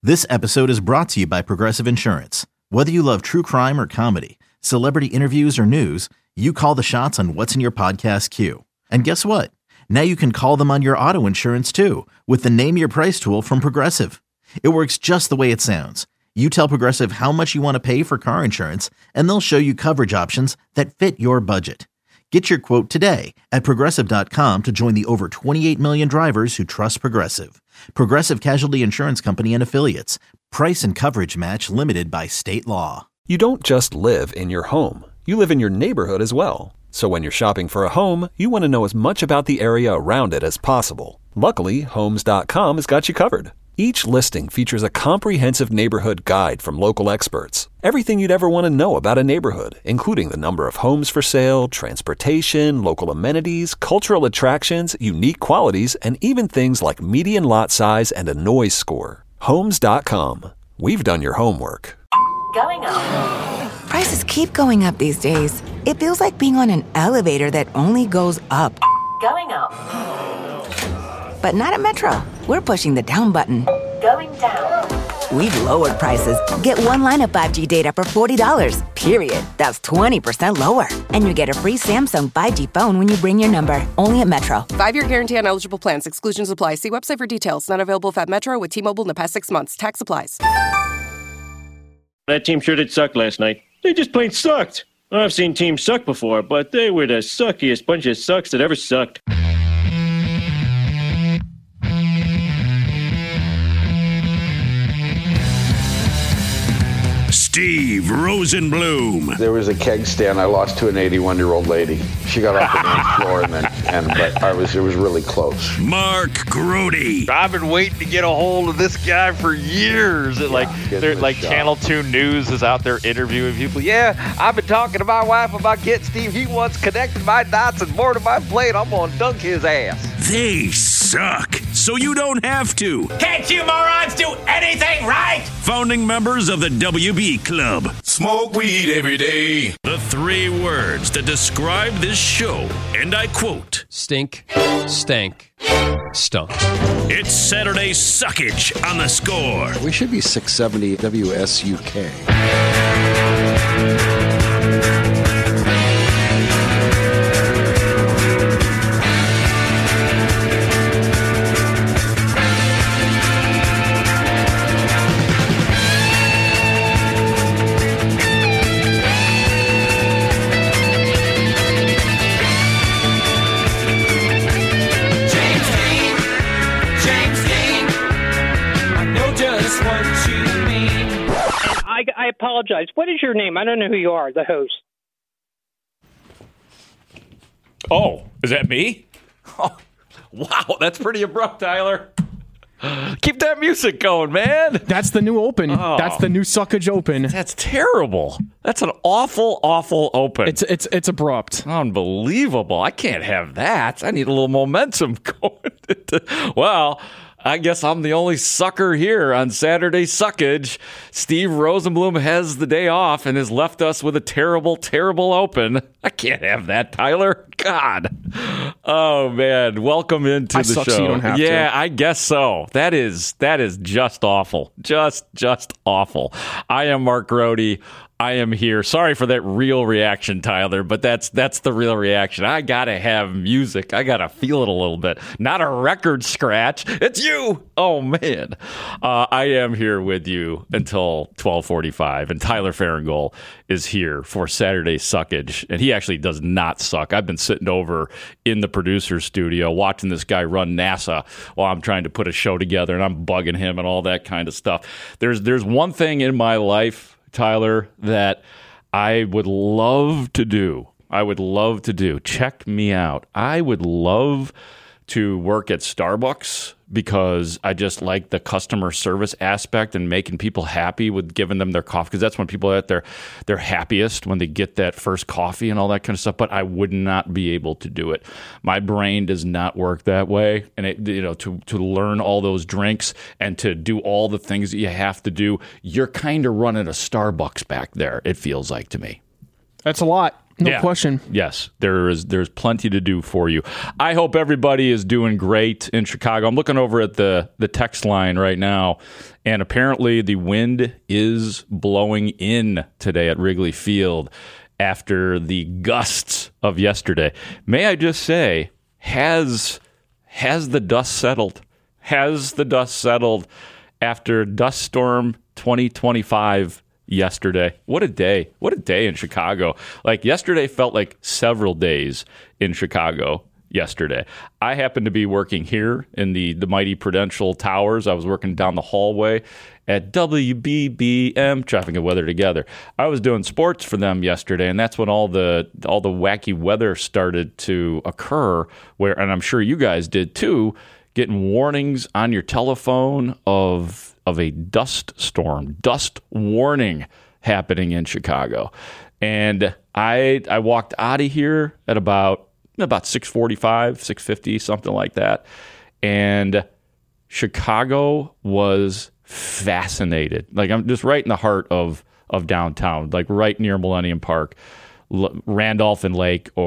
This episode is brought to you by Progressive Insurance. Whether you love true crime or comedy, celebrity interviews or news, you call the shots on what's in your podcast queue. And guess what? Now you can call them on your auto insurance too with the Name Your Price tool from Progressive. It works just the way it sounds. You tell Progressive how much you want to pay for car insurance, and they'll show you coverage options that fit your budget. Get your quote today at Progressive.com to join the over 28 million drivers who trust Progressive. Progressive Casualty Insurance Company and Affiliates. Price and coverage match limited by state law. You don't just live in your home. You live in your neighborhood as well. So when you're shopping for a home, you want to know as much about the area around it as possible. Luckily, Homes.com has got you covered. Each listing features a comprehensive neighborhood guide from local experts. Everything you'd ever want to know about a neighborhood, including the number of homes for sale, transportation, local amenities, cultural attractions, unique qualities, and even things like median lot size and a noise score. Homes.com. We've done your homework. Going up. Prices keep going up these days. It feels like being on an elevator that only goes up. Going up. But not at Metro. We're pushing the down button. Going down. We've lowered prices. Get one line of 5G data for $40, period. That's 20% lower. And you get a free Samsung 5G phone when you bring your number. Only at Metro. 5-year guarantee on eligible plans. Exclusions apply. See website for details. Not available at Metro with T-Mobile in the past 6 months. Tax applies. That team sure did suck last night. They just plain sucked. I've seen teams suck before, but they were the suckiest bunch of sucks that ever sucked. Steve Rosenbloom. There was a keg stand I lost to an 81-year-old lady. She got off the dance floor, but it was really close. Mark Grody. I've been waiting to get a hold of this guy for years. Channel 2 News is out there interviewing people. Yeah, I've been talking to my wife about getting Steve. He wants connected my dots and more to my plate. I'm going to dunk his ass. They suck, so you don't have to. Can't you morons do anything right? Founding members of the WB Club. Smoke weed every day. The 3 words that describe this show, and I quote: stink, stank, stunk. It's Saturday Suckage on The Score. We should be 670 WSUK. I apologize. What is your name? I don't know who you are, the host. Oh, is that me? Oh, wow, that's pretty abrupt, Tyler. Keep that music going, man. That's the new open. Oh. That's the new Suckage open. That's terrible. That's an awful, awful open. It's abrupt. Unbelievable. I can't have that. I need a little momentum going. Well, I guess I'm the only sucker here on Saturday Suckage. Steve Rosenbloom has the day off and has left us with a terrible, terrible open. I can't have that, Tyler. God. Oh, man. Welcome into the show. So you don't have yeah, to. I guess so. That is just awful. Just awful. I am Mark Grody. I am here. Sorry for that real reaction, Tyler, but that's the real reaction. I gotta have music. I gotta feel it a little bit. Not a record scratch. It's you. Oh man. I am here with you until 12:45, and Tyler Farringall is here for Saturday Suckage, and he actually does not suck. I've been sitting over in the producer's studio watching this guy run NASA while I'm trying to put a show together, and I'm bugging him and all that kind of stuff. There's one thing in my life, Tyler, that I would love to do. Check me out. I would love to work at Starbucks because I just like the customer service aspect and making people happy with giving them their coffee, because that's when people are at their happiest, when they get that first coffee and all that kind of stuff. But I would not be able to do it. My brain does not work that way. And to learn all those drinks and to do all the things that you have to do, you're kind of running a Starbucks back there, it feels like to me. That's a lot. No question. Yes, there's plenty to do for you. I hope everybody is doing great in Chicago. I'm looking over at the text line right now, and apparently the wind is blowing in today at Wrigley Field after the gusts of yesterday. May I just say, has the dust settled? Has the dust settled after Dust Storm 2025 yesterday? What a day. What a day in Chicago. Like, yesterday felt like several days in Chicago yesterday. I happened to be working here in the mighty Prudential Towers. I was working down the hallway at WBBM, Traffic and Weather Together. I was doing sports for them yesterday, and that's when all the wacky weather started to occur, and I'm sure you guys did too, getting warnings on your telephone of a dust storm, dust warning happening in Chicago. And I walked out of here at about 6:45, 6:50, something like that. And Chicago was fascinated. Like, I'm just right in the heart of downtown, like right near Millennium Park, Randolph and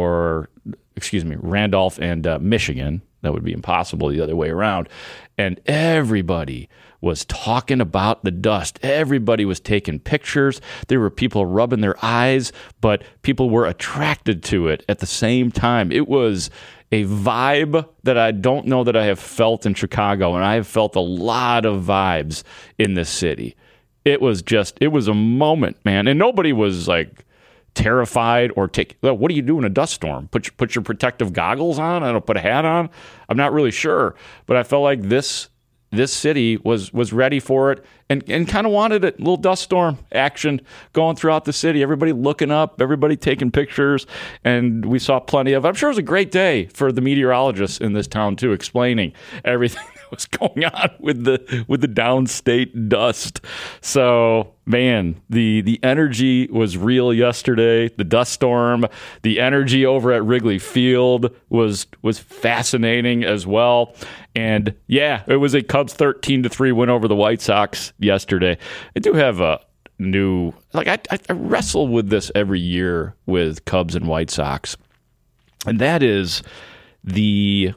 Michigan. That would be impossible the other way around. And everybody was talking about the dust. Everybody was taking pictures. There were people rubbing their eyes, but people were attracted to it at the same time. It was a vibe that I don't know that I have felt in Chicago, and I have felt a lot of vibes in this city. It was a moment, man. And nobody was like terrified or what do you do in a dust storm? Put your protective goggles on? I don't put a hat on? I'm not really sure. But I felt like this city was ready for it and kind of wanted it. A little dust storm action going throughout the city. Everybody looking up, everybody taking pictures, and we saw plenty of it. I'm sure it was a great day for the meteorologists in this town too, explaining everything that was going on with the downstate dust. So, man, the energy was real yesterday. The dust storm, the energy over at Wrigley Field was fascinating as well. And yeah, it was a Cubs 13-3 win over the White Sox yesterday. I do have a new, I wrestle with this every year with Cubs and White Sox, and that is the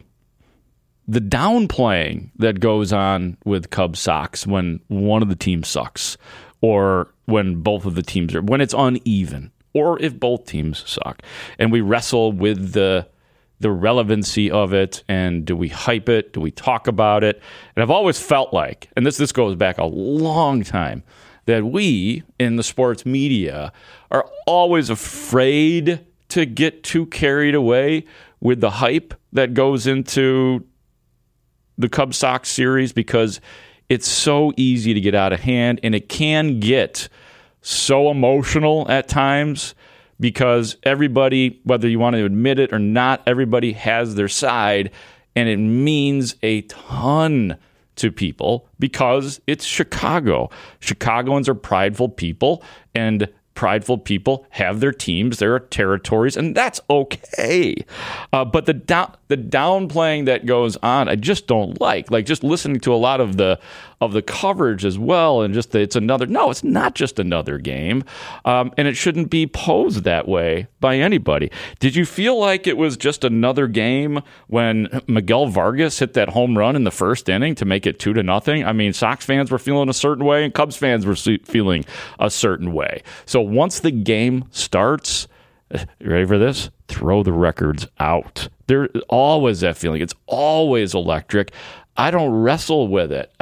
downplaying that goes on with Cubs Sox when one of the teams sucks, or when both of the teams when it's uneven, or if both teams suck. And we wrestle with the relevancy of it, and do we hype it? Do we talk about it? And I've always felt like, and this goes back a long time, that we in the sports media are always afraid to get too carried away with the hype that goes into the Cubs Sox series, because it's so easy to get out of hand, and it can get so emotional at times, because everybody, whether you want to admit it or not, everybody has their side, and it means a ton to people because it's Chicago. Chicagoans are prideful people, and prideful people have their teams, their territories, and that's okay. But the downplaying that goes on, I just don't like. Like, just listening to a lot of the coverage as well, and just it's not just another game, and it shouldn't be posed that way by anybody. Did you feel like it was just another game when Miguel Vargas hit that home run in the first inning to make it 2-0? I mean, Sox fans were feeling a certain way, and Cubs fans were feeling a certain way. So once the game starts, you ready for this? Throw the records out. There's always that feeling. It's always electric. I don't wrestle with it.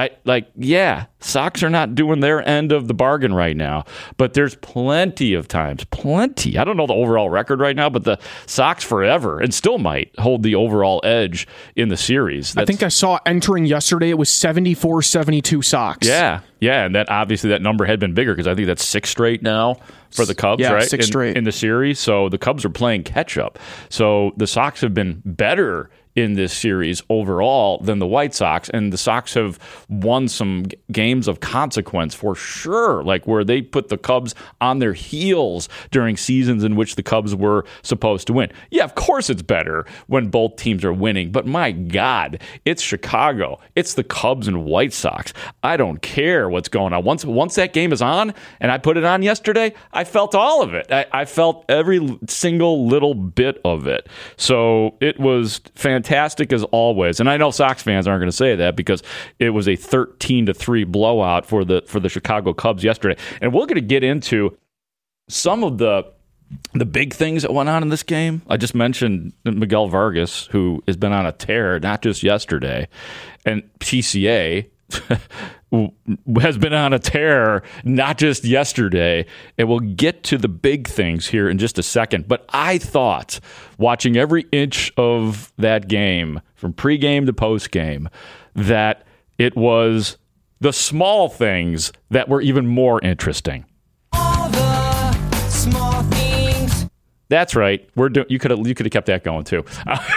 Sox are not doing their end of the bargain right now, but there's plenty of times, I don't know the overall record right now, but the Sox forever, and still might, hold the overall edge in the series. I think I saw entering yesterday, it was 74-72 Sox. Yeah, and that obviously that number had been bigger, because I think that's 6 straight now for the Cubs, right? 6 straight in the series. So the Cubs are playing catch up. So the Sox have been better in this series overall than the White Sox, and the Sox have won some games of consequence for sure, like where they put the Cubs on their heels during seasons in which the Cubs were supposed to win. Yeah, of course it's better when both teams are winning, but my God, it's Chicago. It's the Cubs and White Sox. I don't care what's going on. Once that game is on, and I put it on yesterday, I felt all of it. I felt every single little bit of it. So it was fantastic as always. And I know Sox fans aren't going to say that because it was a 13-3 blowout for the Chicago Cubs yesterday. And we're going to get into some of the big things that went on in this game. I just mentioned Miguel Vargas, who has been on a tear, not just yesterday, and PCA has been on a tear, not just yesterday. And we'll get to the big things here in just a second. But I thought, watching every inch of that game, from pregame to postgame, that it was the small things that were even more interesting. All the small things. That's right. You could have kept that going too.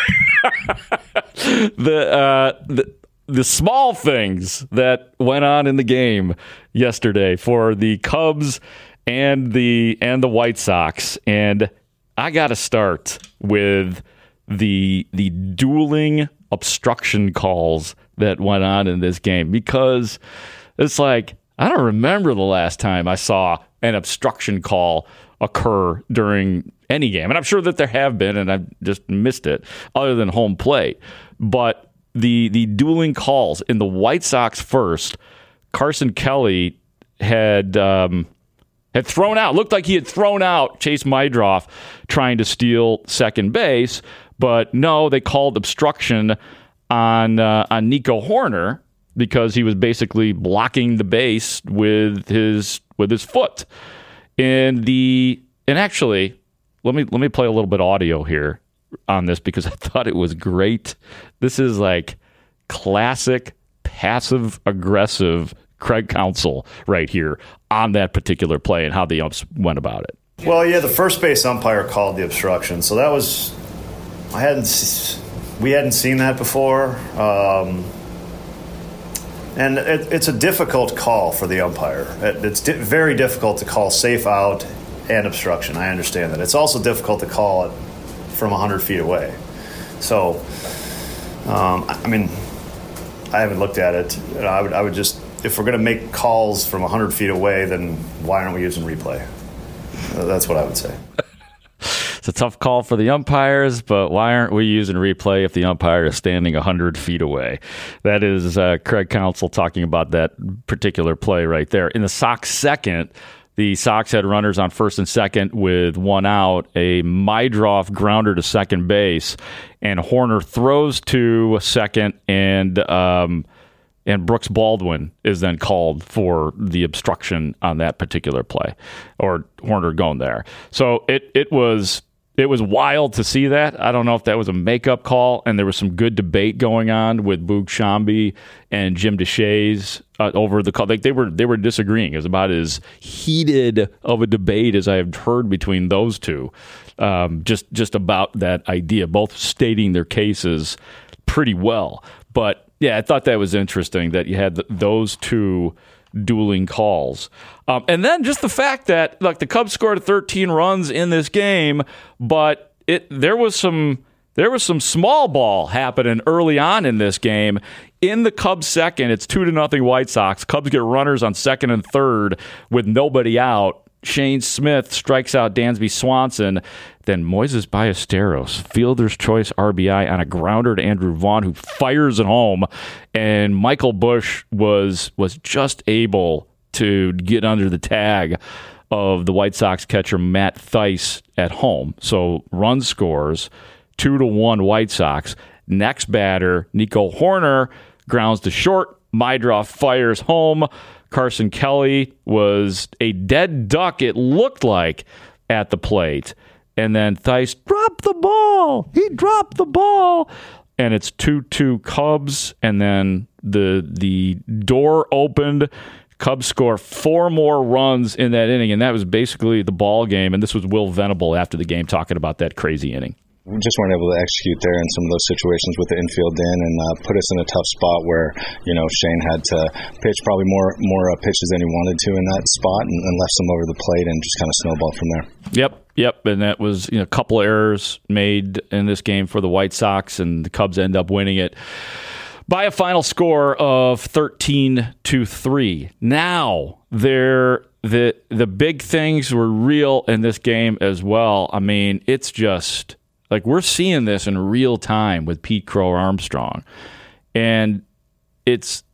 The small things that went on in the game yesterday for the Cubs and the White Sox, and I got to start with the dueling obstruction calls that went on in this game, because it's like I don't remember the last time I saw an obstruction call occur during any game, and I'm sure that there have been, and I've just missed it, other than home plate, but. The dueling calls in the White Sox first, Carson Kelly had thrown out, looked like he had thrown out Chase Mydroff trying to steal second base, but no, they called obstruction on Nico Hoerner because he was basically blocking the base with his foot. And actually, let me play a little bit of audio here on this because I thought it was great. This is like classic passive aggressive Craig Counsell right here on that particular play and how the umps went about it. Well, yeah, the first base umpire called the obstruction, so that was we hadn't seen that before, and it's a difficult call for the umpire. It's very difficult to call safe out and obstruction. I understand that. It's also difficult to call it from 100 feet away. So, I mean, I haven't looked at it. I would just, if we're going to make calls from 100 feet away, then why aren't we using replay? That's what I would say. It's a tough call for the umpires, but why aren't we using replay if the umpire is standing 100 feet away? That is Craig Counsell talking about that particular play right there. In the Sox second, the Sox had runners on first and second with one out, a Mydroff grounder to second base, and Hoerner throws to second, and Brooks Baldwin is then called for the obstruction on that particular play, or Hoerner going there. So it was wild to see that. I don't know if that was a makeup call, and there was some good debate going on with Boog Sciambi and Jim Deshaies over the call. Like they were disagreeing. It was about as heated of a debate as I have heard between those two. Just about that idea, both stating their cases pretty well. But yeah, I thought that was interesting that you had those two dueling calls. And then just the fact that, look, the Cubs scored 13 runs in this game, but there was some small ball happening early on in this game. In the Cubs second, it's 2-0 White Sox. Cubs get runners on second and third with nobody out. Shane Smith strikes out Dansby Swanson. Then Moises Ballesteros, fielder's choice RBI on a grounder to Andrew Vaughn, who fires it home. And Michael Busch was just able to get under the tag of the White Sox catcher Matt Thaiss at home. So run scores, 2-1 White Sox. Next batter, Nico Hoerner, grounds to short. Mydroff fires home. Carson Kelly was a dead duck, it looked like, at the plate. And then Thaiss dropped the ball. He dropped the ball. And it's 2-2 Cubs. And then the door opened. Cubs score 4 more runs in that inning. And that was basically the ball game. And this was Will Venable after the game talking about that crazy inning. We just weren't able to execute there in some of those situations with the infield in, and put us in a tough spot where, Shane had to pitch probably more pitches than he wanted to in that spot, and left some over the plate and just kind of snowballed from there. Yep, and that was a couple of errors made in this game for the White Sox, and the Cubs end up winning it by a final score of 13-3. Now, the big things were real in this game as well. I mean, it's just like we're seeing this in real time with Pete Crow Armstrong, and it's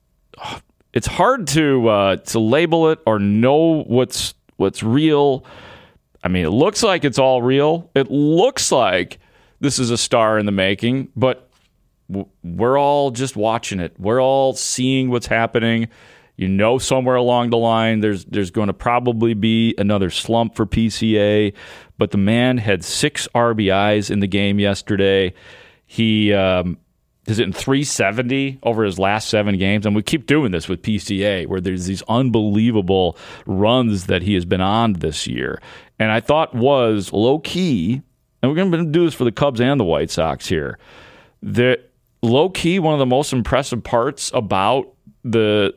hard to label it or know what's real. I mean, it looks like it's all real. It looks like this is a star in the making, but we're all just watching it. We're all seeing what's happening. Somewhere along the line, there's going to probably be another slump for PCA, but the man had 6 RBIs in the game yesterday. He is hitting .370 over his last 7 games, and we keep doing this with PCA, where there's these unbelievable runs that he has been on this year. And I thought was low-key, and we're going to do this for the Cubs and the White Sox here, that low-key, one of the most impressive parts about the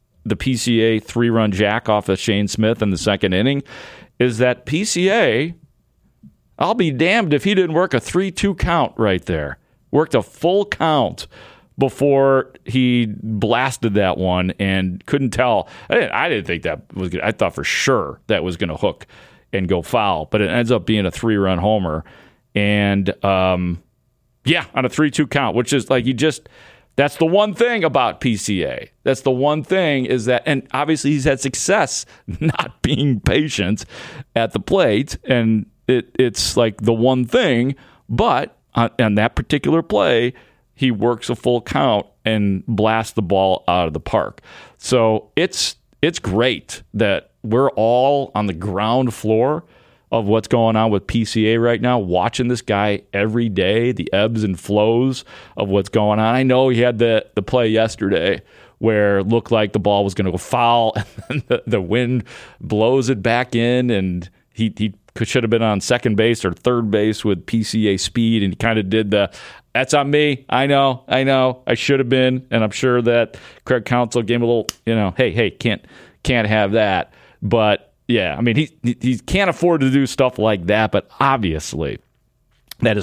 PCA 3-run jack off of Shane Smith in the second inning is that PCA, I'll be damned if he didn't work a 3-2 count right there. Worked a full count before he blasted that one and couldn't tell. I didn't think that was good. I thought for sure that was going to hook and go foul, but it ends up being a 3-run homer. And, on a 3-2 count, which is like that's the one thing about PCA. That's the one thing is that, and obviously he's had success not being patient at the plate, and it's like the one thing, but on that particular play, he works a full count and blasts the ball out of the park. So it's great that we're all on the ground floor of what's going on with PCA right now, watching this guy every day, the ebbs and flows of what's going on. I know he had the play yesterday where it looked like the ball was going to go foul, and the wind blows it back in, and he should have been on second base or third base with PCA speed, and he kind of did that's on me. I know, I should have been, and I'm sure that Craig Counsell gave him a little, hey, can't have that. But yeah, I mean, he can't afford to do stuff like that, but obviously that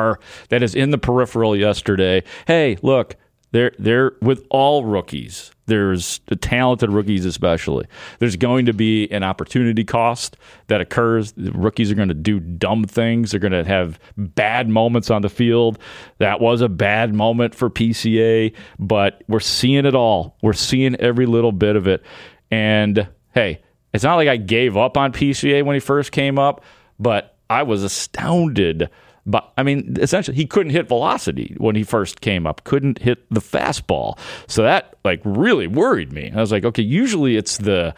is in the peripheral yesterday. Hey, look, they're with all rookies. There's the talented rookies especially. There's going to be an opportunity cost that occurs. The rookies are going to do dumb things. They're going to have bad moments on the field. That was a bad moment for PCA, but we're seeing it all. We're seeing every little bit of it. And, hey, it's not like I gave up on PCA when he first came up, but I was astounded. But I mean, essentially, he couldn't hit velocity when he first came up, couldn't hit the fastball. So that really worried me. I was like, okay, usually it's the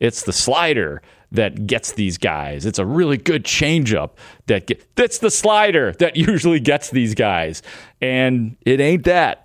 slider that gets these guys. It's a really good changeup that's the slider that usually gets these guys. And it ain't that.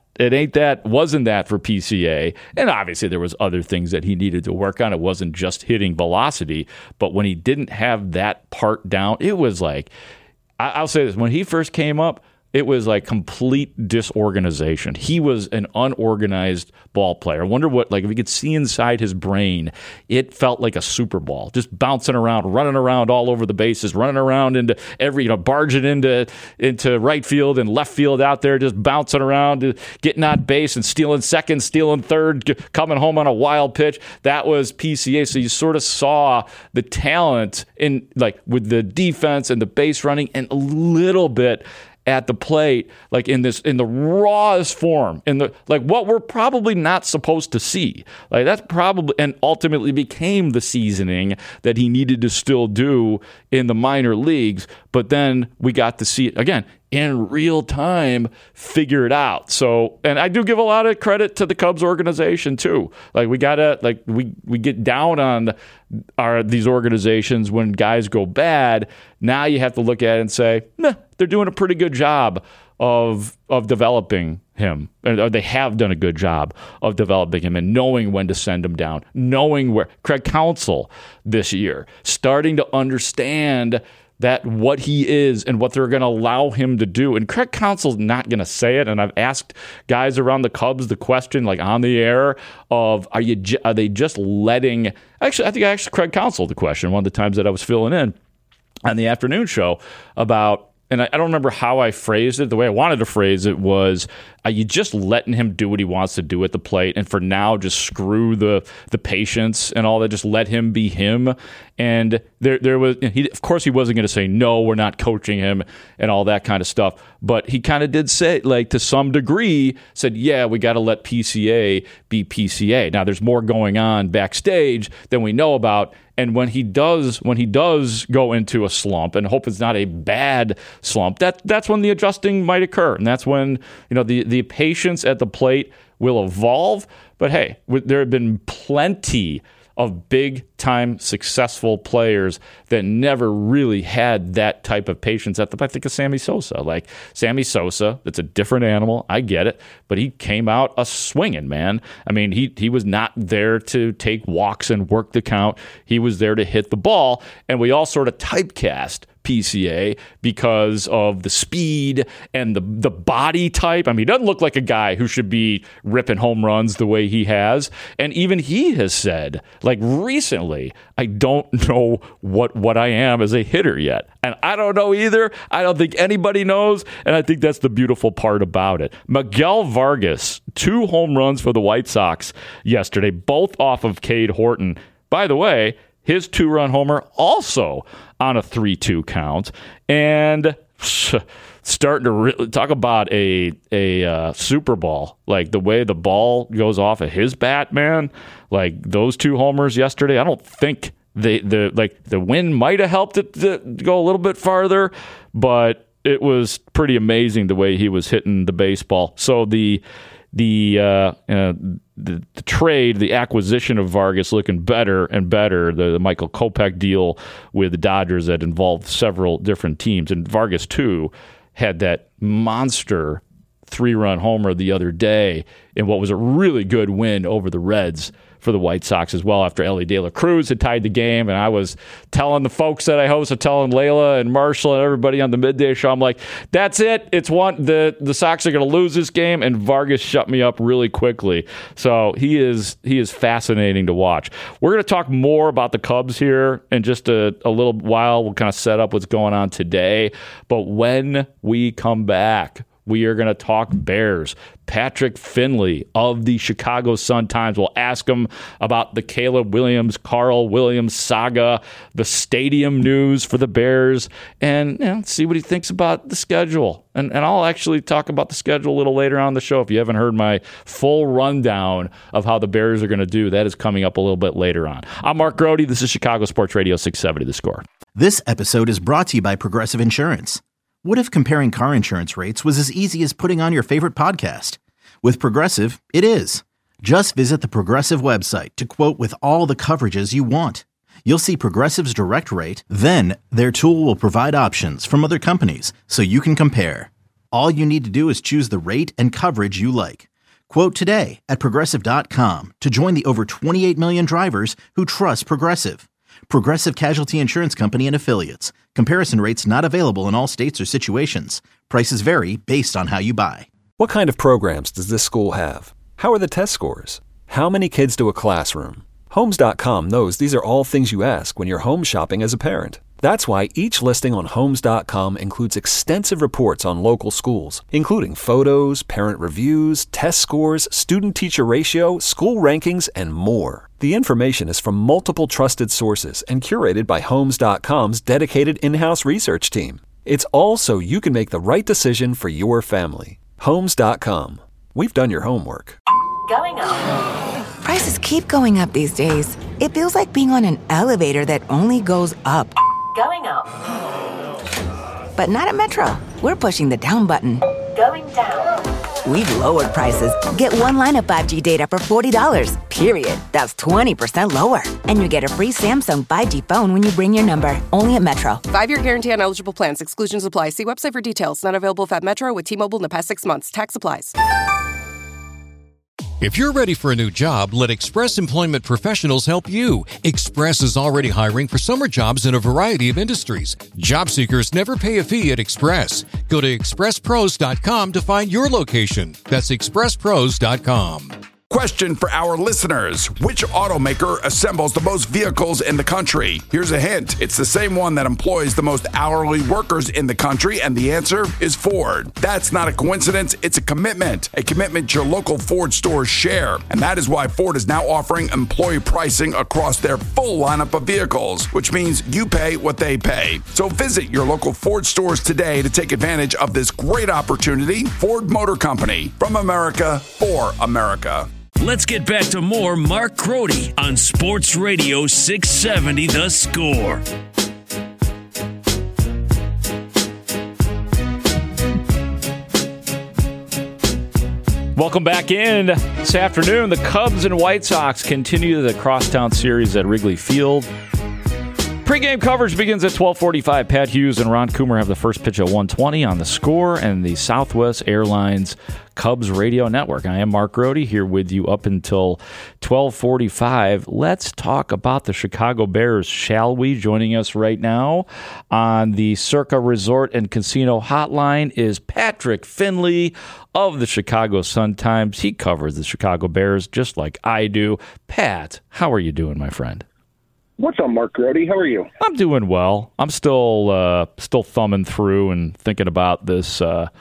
Wasn't that for PCA. And obviously there was other things that he needed to work on. It wasn't just hitting velocity, but when he didn't have that part down, it was like, I'll say this, when he first came up, it was like complete disorganization. He was an unorganized ball player. I wonder if you could see inside his brain, it felt like a Super Bowl, just bouncing around, running around all over the bases, running around into barging into right field and left field out there, just bouncing around, getting on base and stealing second, stealing third, coming home on a wild pitch. That was PCA. So you sort of saw the talent in with the defense and the base running and a little bit at the plate, in the rawest form, in the what we're probably not supposed to see. That's probably, and ultimately became the seasoning that he needed to still do in the minor leagues. But then we got to see it again in real time, figure it out. So, and I do give a lot of credit to the Cubs organization too. We gotta we get down on these organizations when guys go bad. Now you have to look at it and say, they're doing a pretty good job of developing him. Or they have done a good job of developing him and knowing when to send him down, knowing where. Craig Counsell this year, starting to understand that what he is and what they're going to allow him to do. And Craig Counsell's not going to say it. And I've asked guys around the Cubs the question, like on the air, of are they just letting? Actually, I think I asked Craig Counsell the question one of the times that I was filling in on the afternoon show about. And I don't remember how I phrased it. The way I wanted to phrase it was, are you just letting him do what he wants to do at the plate? And for now, just screw the patience and all that. Just let him be him. And there was, of course, he wasn't going to say, no, we're not coaching him and all that kind of stuff. But he kind of did say, like, to some degree, said, yeah, we got to let PCA be PCA. Now, there's more going on backstage than we know about. And when he does go into a slump, and hope it's not a bad slump, that's when the adjusting might occur, and that's when the patience at the plate will evolve. But hey, there have been plenty of big-time successful players that never really had that type of patience at the. I think of Sammy Sosa. Like Sammy Sosa, it's a different animal. I get it, but he came out a swinging, man. I mean, he was not there to take walks and work the count. He was there to hit the ball, and we all sort of typecast PCA because of the speed and the body type. I mean, he doesn't look like a guy who should be ripping home runs the way he has. And even he has said, like recently, I don't know what I am as a hitter yet. And I don't know either. I don't think anybody knows. And I think that's the beautiful part about it. Miguel Vargas, 2 home runs for the White Sox yesterday, both off of Cade Horton. By the way, his 2-run homer also on a 3-2 count. And starting to really talk about a Super Bowl, like the way the ball goes off of his bat, man. Like those 2 homers yesterday, I don't think the wind might have helped it to go a little bit farther, but it was pretty amazing the way he was hitting the baseball. So the trade, the acquisition of Vargas looking better and better, the Michael Kopech deal with the Dodgers that involved several different teams. And Vargas, too, had that monster 3-run homer the other day in what was a really good win over the Reds for the White Sox as well after Ellie De La Cruz had tied the game. And I was telling the folks that I host, telling Layla and Marshall and everybody on the midday show, I'm like, that's it. It's one. The Sox are going to lose this game, and Vargas shut me up really quickly. So he is fascinating to watch. We're going to talk more about the Cubs here in just a little while. We'll kind of set up what's going on today. But when we come back, we are going to talk Bears. Patrick Finley of the Chicago Sun-Times will ask him about the Caleb Williams, Carl Williams saga, the stadium news for the Bears, and see what he thinks about the schedule. And I'll actually talk about the schedule a little later on in the show. If you haven't heard my full rundown of how the Bears are going to do, that is coming up a little bit later on. I'm Mark Grody. This is Chicago Sports Radio 670 The Score. This episode is brought to you by Progressive Insurance. What if comparing car insurance rates was as easy as putting on your favorite podcast? With Progressive, it is. Just visit the Progressive website to quote with all the coverages you want. You'll see Progressive's direct rate, then their tool will provide options from other companies so you can compare. All you need to do is choose the rate and coverage you like. Quote today at Progressive.com to join the over 28 million drivers who trust Progressive. Progressive Casualty Insurance Company and Affiliates. Comparison rates not available in all states or situations. Prices vary based on how you buy. What kind of programs does this school have? How are the test scores? How many kids to a classroom? Homes.com knows these are all things you ask when you're home shopping as a parent. That's why each listing on Homes.com includes extensive reports on local schools, including photos, parent reviews, test scores, student-teacher ratio, school rankings, and more. The information is from multiple trusted sources and curated by Homes.com's dedicated in-house research team. It's all so you can make the right decision for your family. Homes.com. We've done your homework. Going up. Prices keep going up these days. It feels like being on an elevator that only goes up. Going up. But not at Metro. We're pushing the down button. Going down. We've lowered prices. Get one line of 5G data for $40, period. That's 20% lower. And you get a free Samsung 5G phone when you bring your number. Only at Metro. 5-year guarantee on eligible plans. Exclusions apply. See website for details. Not available at Metro with T-Mobile in the past 6 months. Tax applies. If you're ready for a new job, let Express Employment Professionals help you. Express is already hiring for summer jobs in a variety of industries. Job seekers never pay a fee at Express. Go to expresspros.com to find your location. That's expresspros.com. Question for our listeners. Which automaker assembles the most vehicles in the country? Here's a hint. It's the same one that employs the most hourly workers in the country, and the answer is Ford. That's not a coincidence. It's a commitment your local Ford stores share. And that is why Ford is now offering employee pricing across their full lineup of vehicles, which means you pay what they pay. So visit your local Ford stores today to take advantage of this great opportunity. Ford Motor Company, from America for America. Let's get back to more Mark Crody on Sports Radio 670 The Score. Welcome back in this afternoon. The Cubs and White Sox continue the crosstown series at Wrigley Field. Pre-game coverage begins at 12:45. Pat Hughes and Ron Coomer have the first pitch at 1:20 on The Score and the Southwest Airlines Cubs Radio Network. I am Mark Grody here with you up until 12:45. Let's talk about the Chicago Bears, shall we? Joining us right now on the Circa Resort and Casino Hotline is Patrick Finley of the Chicago Sun-Times. He covers the Chicago Bears just like I do. Pat, how are you doing, my friend? What's up, Mark Grody? How are you? I'm doing well. I'm still thumbing through and thinking about this,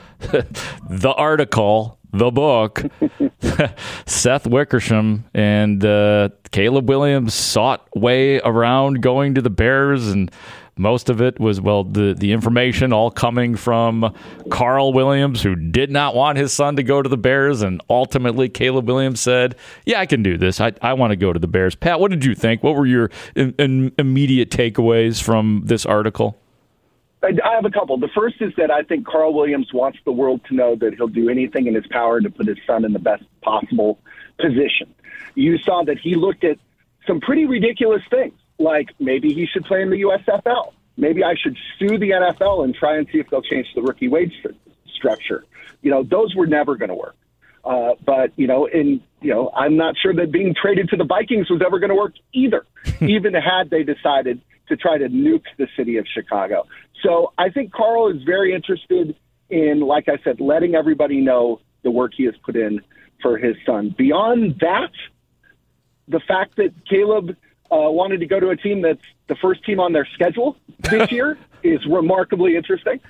the article, the book. Seth Wickersham and Caleb Williams sought way around going to the Bears, and most of it was, the information all coming from Carl Williams, who did not want his son to go to the Bears, and ultimately Caleb Williams said, yeah, I can do this. I want to go to the Bears. Pat, what did you think? What were your immediate takeaways from this article? I have a couple. The first is that I think Carl Williams wants the world to know that he'll do anything in his power to put his son in the best possible position. You saw that he looked at some pretty ridiculous things, like maybe he should play in the USFL. Maybe I should sue the NFL and try and see if they'll change the rookie wage structure. Those were never going to work. But I'm not sure that being traded to the Vikings was ever going to work either, even had they decided to try to nuke the city of Chicago. So I think Carl is very interested in, like I said, letting everybody know the work he has put in for his son. Beyond that, the fact that Caleb wanted to go to a team that's the first team on their schedule this year is remarkably interesting.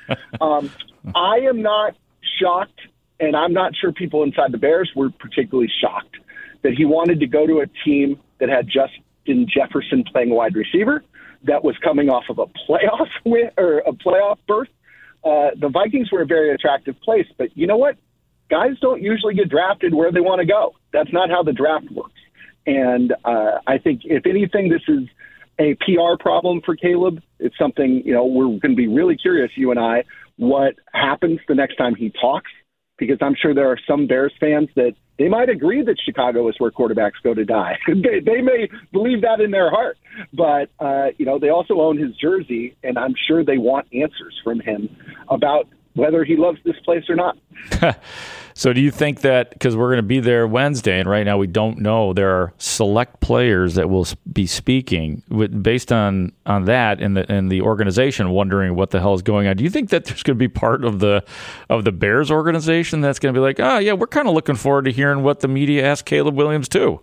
I am not shocked, and I'm not sure people inside the Bears were particularly shocked that he wanted to go to a team that had Justin Jefferson playing wide receiver, that was coming off of a playoff win or a playoff berth. The Vikings were a very attractive place, but you know what? Guys don't usually get drafted where they want to go. That's not how the draft works. And I think, if anything, this is a PR problem for Caleb. It's something, we're going to be really curious, you and I, what happens the next time he talks, because I'm sure there are some Bears fans that they might agree that Chicago is where quarterbacks go to die. They may believe that in their heart, but, they also own his jersey, and I'm sure they want answers from him about whether he loves this place or not. So do you think that, because we're going to be there Wednesday, and right now we don't know, there are select players that will be speaking based on that and the organization wondering what the hell is going on? Do you think that there's going to be part of the Bears organization that's going to be like, oh, yeah, we're kind of looking forward to hearing what the media asked Caleb Williams too?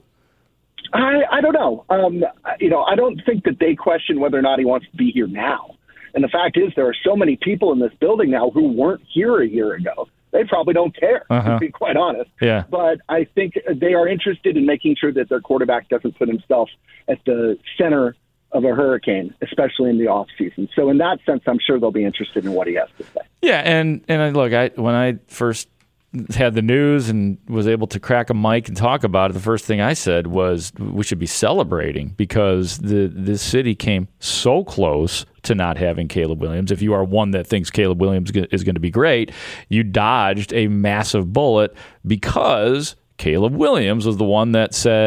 I don't know. I don't think that they question whether or not he wants to be here now. And the fact is, there are so many people in this building now who weren't here a year ago. They probably don't care, to be quite honest. Yeah. But I think they are interested in making sure that their quarterback doesn't put himself at the center of a hurricane, especially in the offseason. So in that sense, I'm sure they'll be interested in what he has to say. Yeah, and look, when I first had the news and was able to crack a mic and talk about it, the first thing I said was we should be celebrating, because this city came so close to not having Caleb Williams. If you are one that thinks Caleb Williams is going to be great, you dodged a massive bullet, because Caleb Williams was the one that said,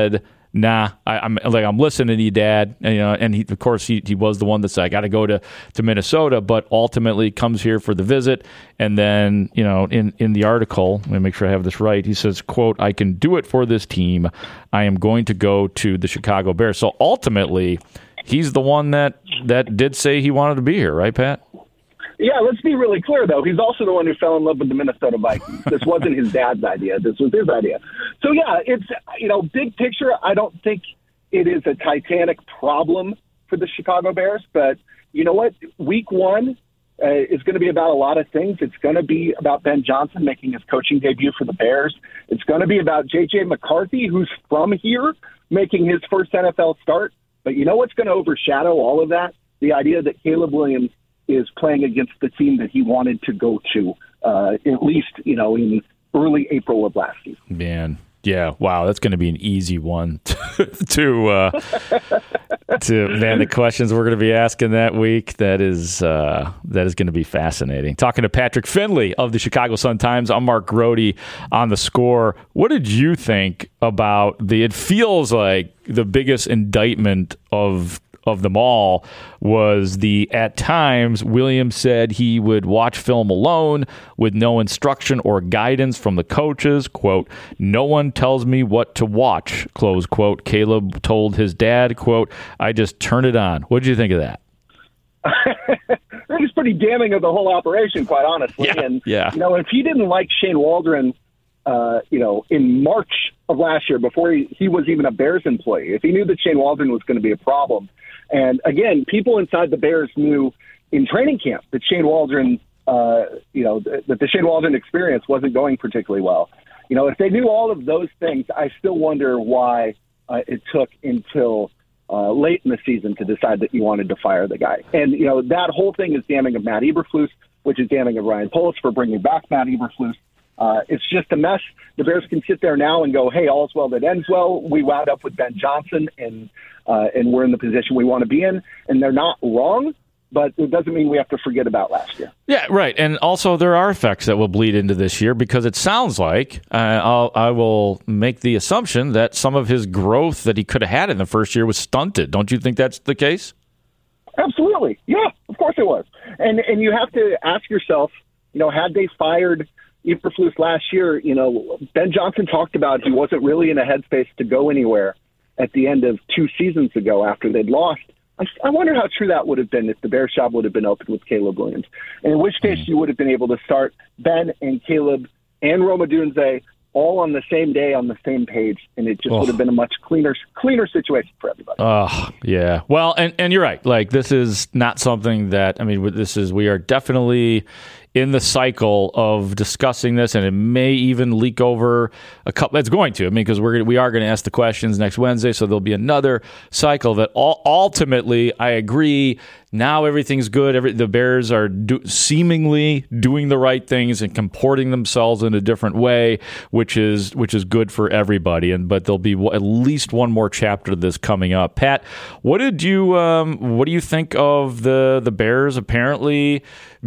nah, I'm listening to you, Dad. And he, of course, he was the one that said, I got to go to Minnesota, but ultimately comes here for the visit. And then, in the article, let me make sure I have this right. He says, quote, I can do it for this team. I am going to go to the Chicago Bears. So ultimately, he's the one that did say he wanted to be here, right, Pat? Yeah, let's be really clear, though. He's also the one who fell in love with the Minnesota Vikings. This wasn't his dad's idea. This was his idea. So, yeah, it's, big picture, I don't think it is a titanic problem for the Chicago Bears. But you know what? Week 1 is going to be about a lot of things. It's going to be about Ben Johnson making his coaching debut for the Bears. It's going to be about J.J. McCarthy, who's from here, making his first NFL start. But you know what's going to overshadow all of that? The idea that Caleb Williams is playing against the team that he wanted to go to, at least, in early April of last season. Man, yeah, wow, that's going to be an easy one to the questions we're going to be asking that week. That is going to be fascinating. Talking to Patrick Finley of the Chicago Sun-Times, I'm Mark Grody on The Score. What did you think about it feels like the biggest indictment of them all was at times Williams said he would watch film alone with no instruction or guidance from the coaches. Quote, no one tells me what to watch, close quote. Caleb told his dad, quote, I just turn it on. What did you think of that? It was pretty damning of the whole operation, quite honestly. Yeah, and, yeah. If he didn't like Shane Waldron, in March of last year, before he was even a Bears employee, if he knew that Shane Waldron was going to be a problem, and again, people inside the Bears knew in training camp that Shane Waldron, that the Shane Waldron experience wasn't going particularly well. If they knew all of those things, I still wonder why it took until late in the season to decide that you wanted to fire the guy. And, that whole thing is damning of Matt Eberflus, which is damning of Ryan Poles for bringing back Matt Eberflus. It's just a mess. The Bears can sit there now and go, hey, all's well that ends well. We wound up with Ben Johnson, and we're in the position we want to be in. And they're not wrong, but it doesn't mean we have to forget about last year. Yeah, right. And also there are effects that will bleed into this year because it sounds like I will make the assumption that some of his growth that he could have had in the first year was stunted. Don't you think that's the case? Absolutely. Yeah, of course it was. And you have to ask yourself, had they fired Eberflus last year, Ben Johnson talked about he wasn't really in a headspace to go anywhere at the end of 2 seasons ago after they'd lost. I wonder how true that would have been if the Bears job would have been open with Caleb Williams, and in which case you would have been able to start Ben and Caleb and Rome Odunze all on the same day on the same page, and it just would have been a much cleaner situation for everybody. Oh, yeah. Well, and you're right. Like, this is not something that, we are definitely in the cycle of discussing this, and it may even leak over a couple. It's going to, because we are going to ask the questions next Wednesday, so there'll be another cycle that ultimately, I agree, now everything's good. The Bears are seemingly doing the right things and comporting themselves in a different way, which is good for everybody. But there'll be at least one more chapter of this coming up. Pat, what do you think of the Bears apparently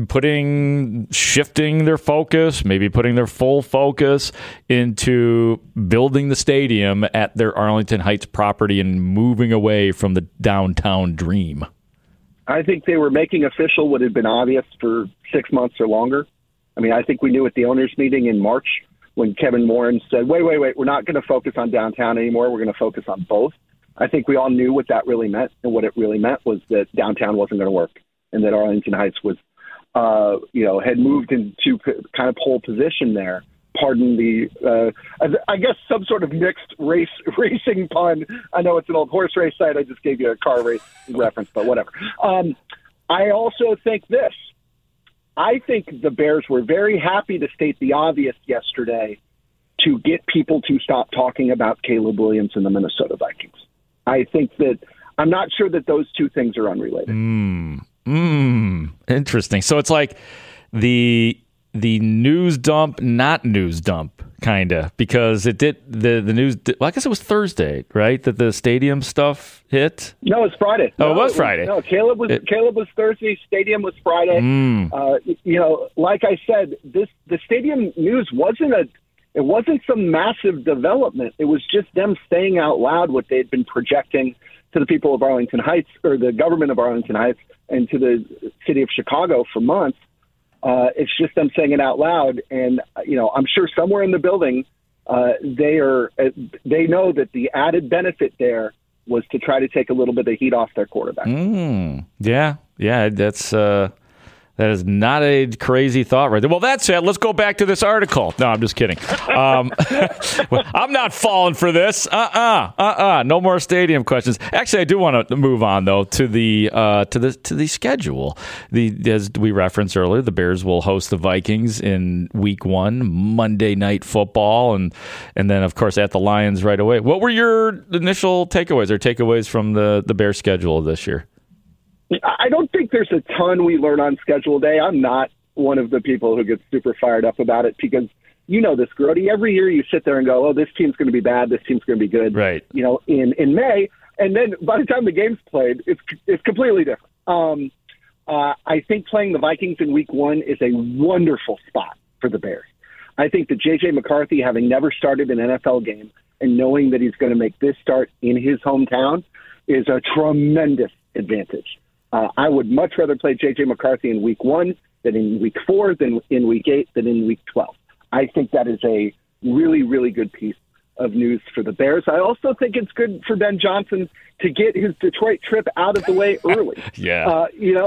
shifting their focus, maybe putting their full focus into building the stadium at their Arlington Heights property and moving away from the downtown dream? I think they were making official what had been obvious for 6 months or longer. I think we knew at the owners' meeting in March when Kevin Moran said, wait, we're not going to focus on downtown anymore. We're going to focus on both. I think we all knew what that really meant, and what it really meant was that downtown wasn't going to work, and that Arlington Heights was, had moved into kind of pole position there. Pardon the, I guess some sort of mixed racing pun. I know it's an old horse race site. I just gave you a car race reference, but whatever. I also think this. I think the Bears were very happy to state the obvious yesterday to get people to stop talking about Caleb Williams and the Minnesota Vikings. I think that I'm not sure that those two things are unrelated. Interesting. So it's like the news dump, not news dump, kind of, because it did the news. Well, I guess it was Thursday, right? That the stadium stuff hit. No, it's Friday. Oh, it was Friday. No, Caleb was Thursday. Stadium was Friday. Like I said, the stadium news wasn't It wasn't some massive development. It was just them saying out loud what they had been projecting to the people of Arlington Heights, or the government of Arlington Heights, and to the city of Chicago for months. It's just them saying it out loud. And, I'm sure somewhere in the building, they know that the added benefit there was to try to take a little bit of heat off their quarterback. Yeah, that is not a crazy thought right there. Well, that said, let's go back to this article. No, I'm just kidding. I'm not falling for this. No more stadium questions. Actually, I do want to move on though to the schedule. As we referenced earlier, the Bears will host the Vikings in Week 1, Monday Night Football, and then of course at the Lions right away. What were your initial takeaways from the Bears schedule this year? I don't think there's a ton we learn on schedule day. I'm not one of the people who gets super fired up about it because this, Grody. Every year you sit there and go, oh, this team's going to be bad, this team's going to be good. Right. In May, and then by the time the game's played, it's completely different. I think playing the Vikings in Week 1 is a wonderful spot for the Bears. I think that J.J. McCarthy, having never started an NFL game and knowing that he's going to make this start in his hometown, is a tremendous advantage. I would much rather play J.J. McCarthy in Week 1 than in Week 4, than in Week 8, than in Week 12. I think that is a really, really good piece of news for the Bears. I also think it's good for Ben Johnson to get his Detroit trip out of the way early. Yeah.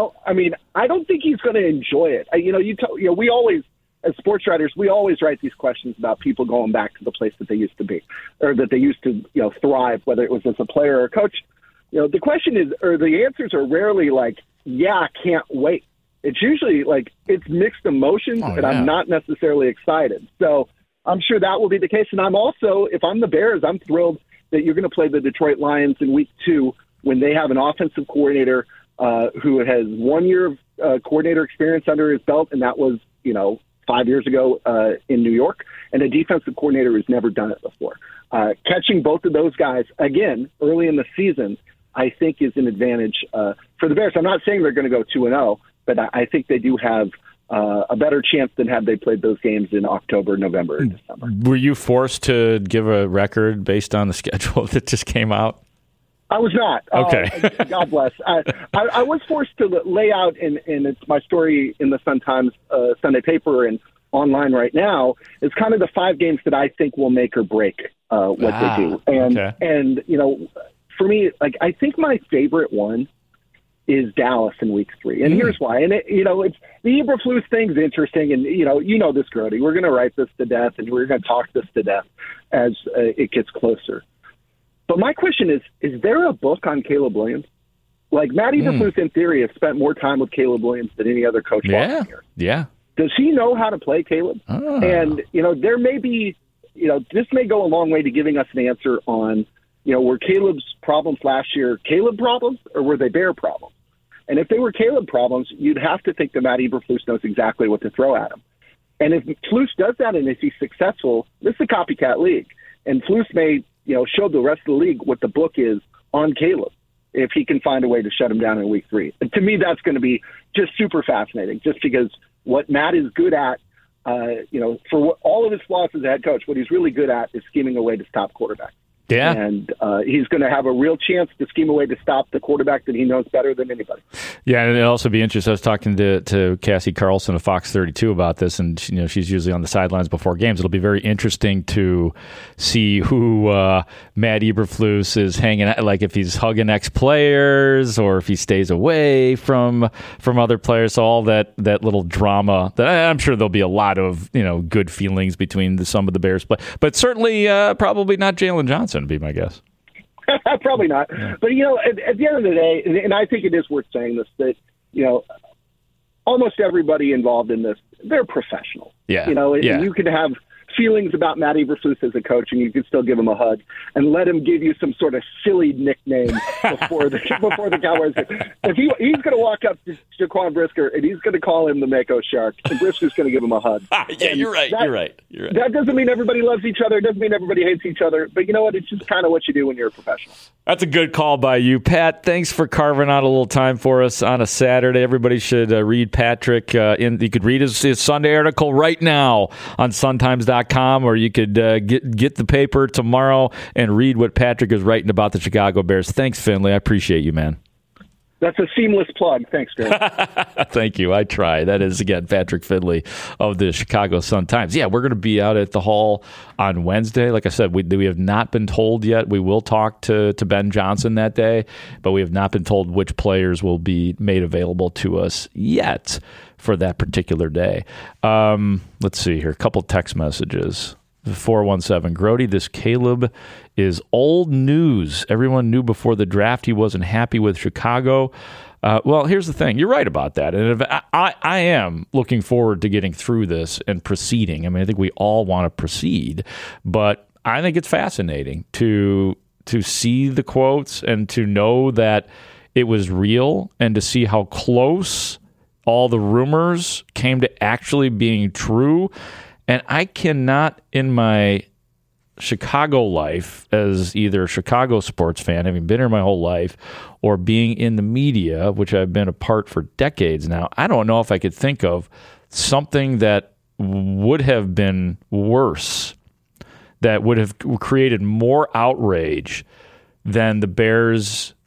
I don't think he's going to enjoy it. We always, as sports writers, we always write these questions about people going back to the place that they used to be, or that they used to, thrive, whether it was as a player or a coach. The question is, or the answers are rarely like, yeah, I can't wait. It's usually like it's mixed emotions, and I'm not necessarily excited. So I'm sure that will be the case. And I'm also, if I'm the Bears, I'm thrilled that you're going to play the Detroit Lions in Week 2 when they have an offensive coordinator who has 1 year of coordinator experience under his belt, and that was, 5 years ago in New York, and a defensive coordinator who's never done it before. Catching both of those guys, again, early in the season, I think is an advantage for the Bears. I'm not saying they're going to go 2-0, but I think they do have a better chance than had they played those games in October, November, and December. Were you forced to give a record based on the schedule that just came out? I was not. Okay. God bless. I was forced to lay out, and it's my story in the Sun-Times Sunday paper and online right now, is kind of the 5 games that I think will make or break what they do. And for me, I think my favorite one is Dallas in Week 3. And here's why. And, it's the Eberflus thing's interesting. And, this, Grody. We're going to write this to death, and we're going to talk this to death as it gets closer. But my question is there a book on Caleb Williams? Matt Eberflus, in theory, has spent more time with Caleb Williams than any other coach walking here. Yeah. Does he know how to play Caleb? Oh. And, there may be, this may go a long way to giving us an answer on, were Caleb's problems last year Caleb problems, or were they Bear problems? And if they were Caleb problems, you'd have to think that Matt Eberflus knows exactly what to throw at him. And if Flus does that, and if he's successful, this is a copycat league. And Flus may, show the rest of the league what the book is on Caleb if he can find a way to shut him down in Week 3. And to me, that's going to be just super fascinating, just because what Matt is good at, for all of his flaws as a head coach, what he's really good at is scheming a way to stop quarterbacks. Yeah. And he's going to have a real chance to scheme a way to stop the quarterback that he knows better than anybody. Yeah, and it'll also be interesting. I was talking to Cassie Carlson of Fox 32 about this, and she's usually on the sidelines before games. It'll be very interesting to see who Matt Eberflus is hanging out, like if he's hugging ex-players or if he stays away from other players. So all that little drama. That I'm sure there'll be a lot of good feelings between some of the Bears, but certainly probably not Jalen Johnson. Would be my guess. Probably not. Yeah. But, at the end of the day, and I think it is worth saying this, that, almost everybody involved in this, they're professionals. Yeah. And you can have feelings about Matt Eberflus as a coach, and you can still give him a hug and let him give you some sort of silly nickname before the Cowboys. If he's going to walk up to Jaquan Brisker and he's going to call him the Mako Shark, and Brisker's going to give him a hug. Yeah, you're right. You're right. That doesn't mean everybody loves each other. It doesn't mean everybody hates each other. But you know what? It's just kind of what you do when you're a professional. That's a good call by you, Pat. Thanks for carving out a little time for us on a Saturday. Everybody should read Patrick. You could read his Sunday article right now on suntimes.com. Bears.com, or you could get the paper tomorrow and read what Patrick is writing about the Chicago Bears. Thanks, Finley. I appreciate you, man. That's a seamless plug. Thanks, Greg. Thank you. I try. That is, again, Patrick Finley of the Chicago Sun-Times. Yeah, we're going to be out at the Hall on Wednesday. Like I said, we have not been told yet. We will talk to Ben Johnson that day, but we have not been told which players will be made available to us yet for that particular day. Let's see here. A couple text messages. 417, Grody, this Caleb is old news. Everyone knew before the draft he wasn't happy with Chicago. Well, here's the thing. You're right about that. And I am looking forward to getting through this and proceeding. I mean, I think we all want to proceed, but I think it's fascinating to see the quotes and to know that it was real and to see how close all the rumors came to actually being true. And I cannot, in my Chicago life, as either a Chicago sports fan, having been here my whole life, or being in the media, which I've been a part for decades now, I don't know if I could think of something that would have been worse, that would have created more outrage than the Bears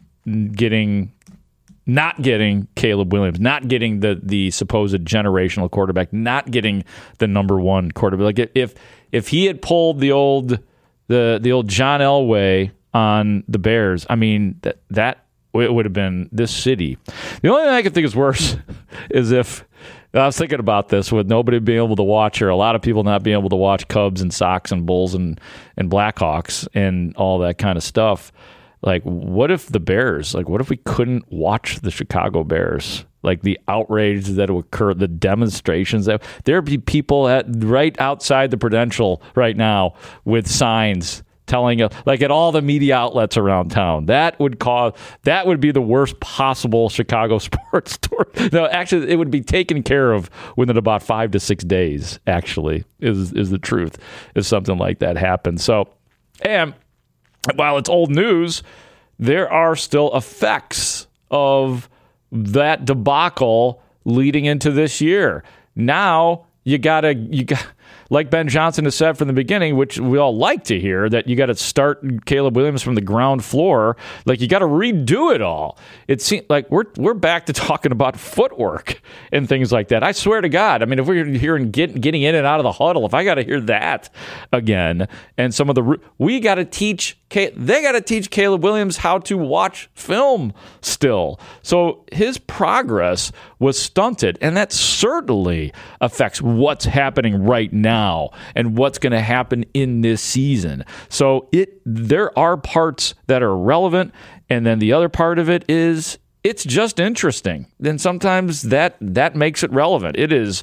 not getting Caleb Williams, not getting the supposed generational quarterback, not getting the number one quarterback. Like if he had pulled the old John Elway on the Bears, I mean that it would have been this city. The only thing I can think is worse is if I was thinking about this with nobody being able to watch, or a lot of people not being able to watch Cubs and Sox and Bulls and Blackhawks and all that kind of stuff. Like, what if the Bears, what if we couldn't watch the Chicago Bears? Like, the outrage that would occur, the demonstrations, that there'd be people right outside the Prudential right now with signs telling it, like at all the media outlets around town. That would be the worst possible Chicago sports story. No, actually, it would be taken care of within about 5 to 6 days, actually, is the truth, if something like that happens. So, and while it's old news, there are still effects of that debacle leading into this year. Now you got like Ben Johnson has said from the beginning, which we all like to hear, that you got to start Caleb Williams from the ground floor. Like, you got to redo it all. It seems like we're back to talking about footwork and things like that. I swear to God. I mean, if we're hearing getting in and out of the huddle, if I got to hear that again, and some of they got to teach Caleb Williams how to watch film still. So his progress was stunted, and that certainly affects what's happening right now and what's going to happen in this season. So there are parts that are relevant, and then the other part of it is it's just interesting. Then sometimes that makes it relevant. It is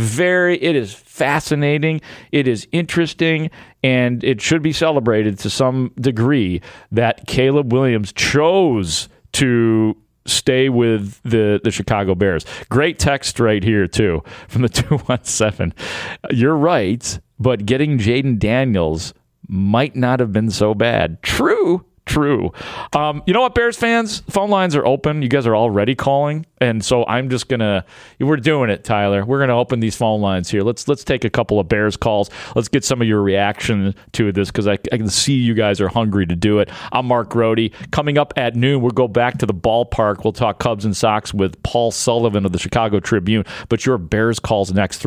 fascinating, it is interesting, and it should be celebrated to some degree that Caleb Williams chose to stay with the Chicago Bears. Great text right here, too, from the 217. You're right, but getting Jaden Daniels might not have been so bad. True. You know what, Bears fans? Phone lines are open. You guys are already calling. And so I'm just going to – we're doing it, Tyler. We're going to open these phone lines here. Let's take a couple of Bears calls. Let's get some of your reaction to this, because I can see you guys are hungry to do it. I'm Mark Grody. Coming up at noon, we'll go back to the ballpark. We'll talk Cubs and Sox with Paul Sullivan of the Chicago Tribune. But your Bears calls next,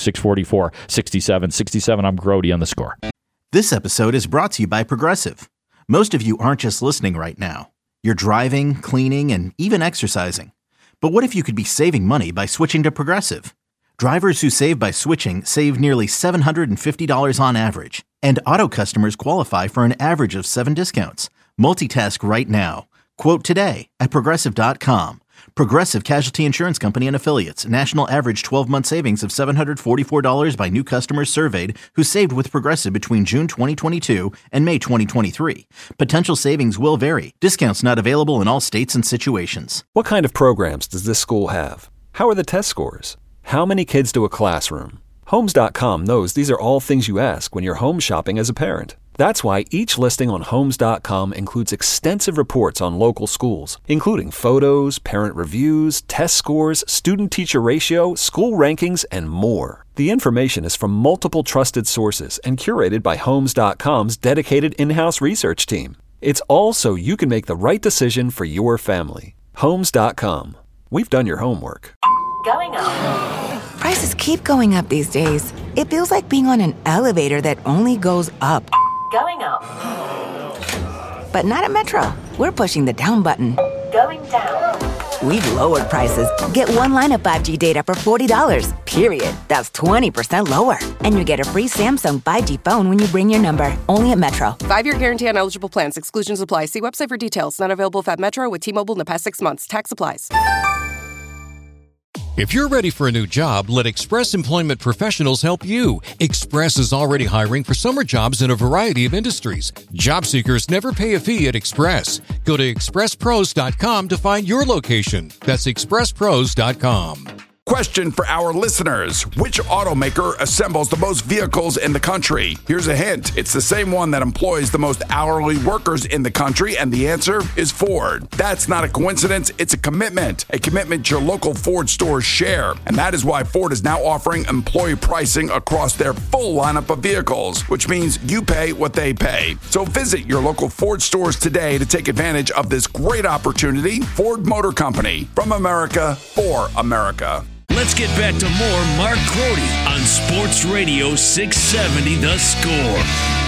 312-644-6767. I'm Grody on The Score. This episode is brought to you by Progressive. Most of you aren't just listening right now. You're driving, cleaning, and even exercising. But what if you could be saving money by switching to Progressive? Drivers who save by switching save nearly $750 on average. And auto customers qualify for an average of 7 discounts. Multitask right now. Quote today at Progressive.com. Progressive Casualty Insurance Company and Affiliates. National average 12-month savings of $744 by new customers surveyed who saved with Progressive between June 2022 and May 2023. Potential savings will vary. Discounts not available in all states and situations. What kind of programs does this school have? How are the test scores? How many kids do a classroom? Homes.com knows these are all things you ask when you're home shopping as a parent. That's why each listing on Homes.com includes extensive reports on local schools, including photos, parent reviews, test scores, student-teacher ratio, school rankings, and more. The information is from multiple trusted sources and curated by Homes.com's dedicated in-house research team. It's all so you can make the right decision for your family. Homes.com. We've done your homework. Going up. Prices keep going up these days. It feels like being on an elevator that only goes up. Going up. But not at Metro. We're pushing the down button. Going down. We've lowered prices. Get one line of 5G data for $40, period. That's 20% lower. And you get a free Samsung 5G phone when you bring your number. Only at Metro. 5-year guarantee on eligible plans. Exclusions apply. See website for details. Not available at Metro with T-Mobile in the past 6 months. Tax applies. If you're ready for a new job, let Express Employment Professionals help you. Express is already hiring for summer jobs in a variety of industries. Job seekers never pay a fee at Express. Go to expresspros.com to find your location. That's expresspros.com. Question for our listeners. Which automaker assembles the most vehicles in the country? Here's a hint. It's the same one that employs the most hourly workers in the country, and the answer is Ford. That's not a coincidence. It's a commitment your local Ford stores share. And that is why Ford is now offering employee pricing across their full lineup of vehicles, which means you pay what they pay. So visit your local Ford stores today to take advantage of this great opportunity. Ford Motor Company, from America, for America. Let's get back to more Mark Crody on Sports Radio 670 The Score.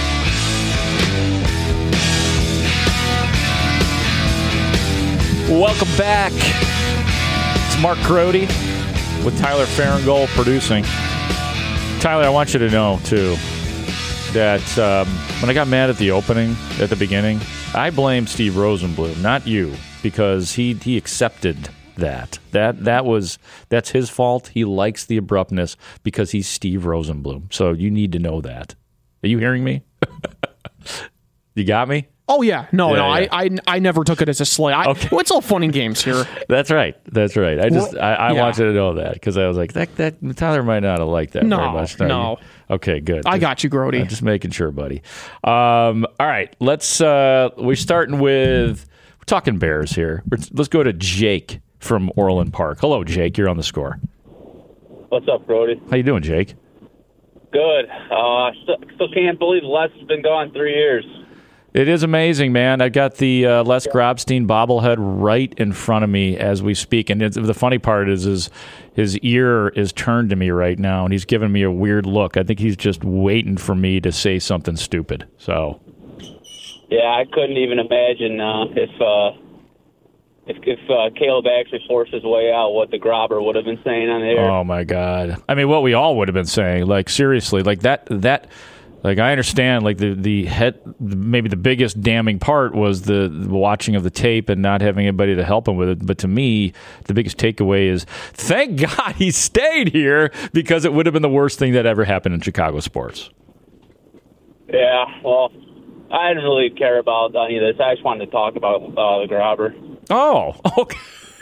Welcome back. It's Mark Crody with Tyler Farringall producing. Tyler, I want you to know, too, that when I got mad at the opening at the beginning, I blamed Steve Rosenbloom, not you, because he accepted that's his fault. He likes the abruptness because he's Steve Rosenbloom. So you need to know that. Are you hearing me? You got me? Oh yeah, no. I never took it as a slight. Okay. It's all fun and games here. That's right. I want you to know that because I was like that Tyler might not have liked that very much. No. Okay, good. I got you, Grody. Just making sure, buddy. All right, we're starting with we're talking Bears here. Let's go to Jake from Orland Park. Hello, Jake. You're on the Score. What's up, Brody? How you doing, Jake? Good. Still can't believe Les has been gone 3 years. It is amazing, man. I got the Les Grobstein bobblehead right in front of me as we speak. And the funny part is his ear is turned to me right now, and he's giving me a weird look. I think he's just waiting for me to say something stupid. So, yeah, I couldn't even imagine if Caleb actually forced his way out, what the Grobber would have been saying on the air. Oh, my God. I mean, what we all would have been saying. Like, seriously, like that like, I understand, like, the head, maybe the biggest damning part was the watching of the tape and not having anybody to help him with it. But to me, the biggest takeaway is, thank God he stayed here, because it would have been the worst thing that ever happened in Chicago sports. Yeah, well, I didn't really care about any of this. I just wanted to talk about the Grobber. Oh, okay.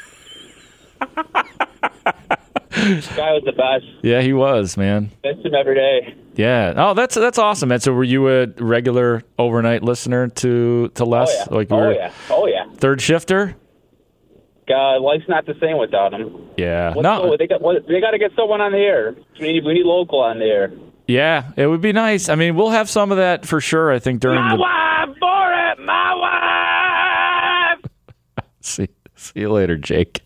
This guy was the best. Yeah, he was, man. Missed him every day. Yeah. Oh, that's awesome, man. So were you a regular overnight listener to Les? Oh, yeah. Oh, yeah. Third shifter? Life's not the same without him. Yeah. They got to get someone on the air. We need local on the air. Yeah, it would be nice. I mean, we'll have some of that for sure, I think, during my wife, Borat, my wife! See you later, Jake.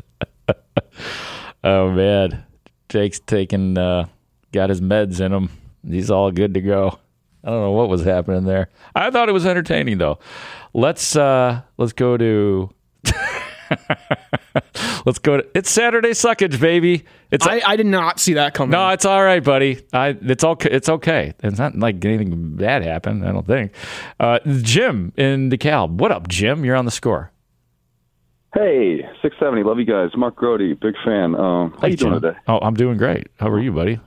Oh, man. Jake's taking, got his meds in him. He's all good to go. I don't know what was happening there. I thought it was entertaining, though. Let's go to... it's Saturday Suckage, baby. I did not see that coming. No, it's all right, buddy. It's okay. It's not like anything bad happened, I don't think. Jim in DeKalb. What up, Jim? You're on the Score. Hey, 670. Love you guys. Mark Grody, big fan. How you doing today? Oh, I'm doing great. How are you, buddy?